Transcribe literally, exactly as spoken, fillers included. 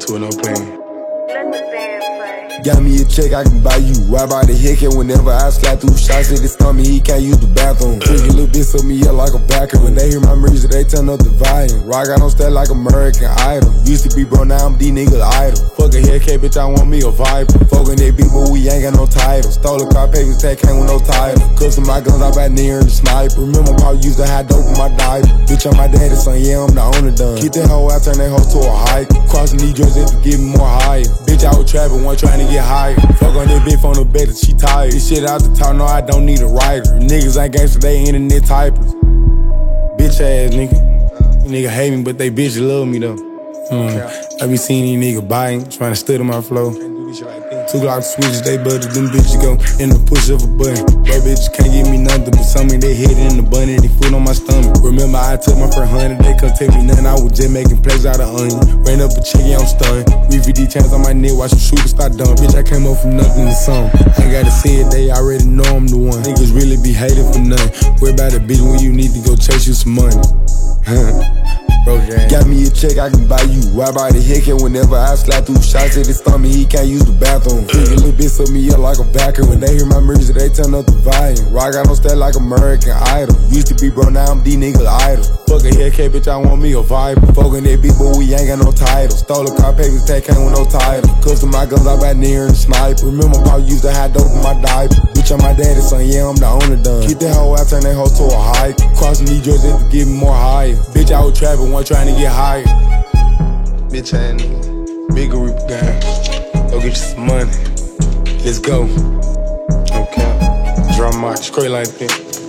to it, no pain. Got me a check, I can buy you. Right by the hick, and whenever I slide through shots in his stomach, he can't use the bathroom. Freaky little bitch so me up like a backer. When they hear my music, they turn up the volume. Rock out on step like American Idol. Used to be bro, now I'm D nigga idol. Fuck a Hellcat, bitch, I want me a Viper. Fuckin' that beat, but we ain't got no title. Stole a car, papers, tag came with no title. Custom my guns, I back near the sniper. Remember how I used to have dope in my diaper. Bitch, I'm my daddy's son, yeah, I'm the owner done. Keep that hoe out, turn that hoe to a hike. Crossing these joints to get me more higher. Bitch, I was trapping, one trying to get higher. Fuck on that bitch on the bed that she tired. This shit out the top, no, I don't need a writer. Niggas ain't gangsta, they internet typers. Bitch ass nigga. Nigga hate me, but they bitch love me though. Mm. I be seeing these niggas biting, trying to study my flow. Two Glock switches, they budget, them bitches go in the push of a button. Bro, bitches can't give me nothing but something. They hit in the bunny, they foot on my stomach. Remember, I took my first hundred, they couldn't tell me nothing. I was just making plays out of onion. Ran up a chicken, I'm stunned. V V D chains on my neck, watch them shooters start done. Bitch, I came up from nothing to something. Ain't gotta say it, they already know I'm the one. Niggas really be hating for nothing. Worry about a bitch when you need to go chase you some money. Got me a check, I can buy you. Right by the hick, and whenever I slide through shots in his stomach, he can't use the bathroom. Freaky little bitch so me up like a backer. When they hear my music, they turn up the volume. Rock out on step like American Idol. Used to be bro, now I'm D nigga idol. Fuck a Hellcat, bitch, I want me a Viper. Fuckin' that beat, but we ain't got no title. Stole a car, papers, tag came with no title. Custom my guns, I back near the sniper. Remember how I used to have dope in my diaper. Bitch, I'm my daddy's son, yeah, I'm the owner done. Keep that hoe out, turn that hoe to a hike. Crossing these joints to get me more higher. Bitch, I was trapping, one trying to get higher. Bitch, I ain't big Reaper gang. Go get you some money. Let's go. Okay. Drum march, straight like that.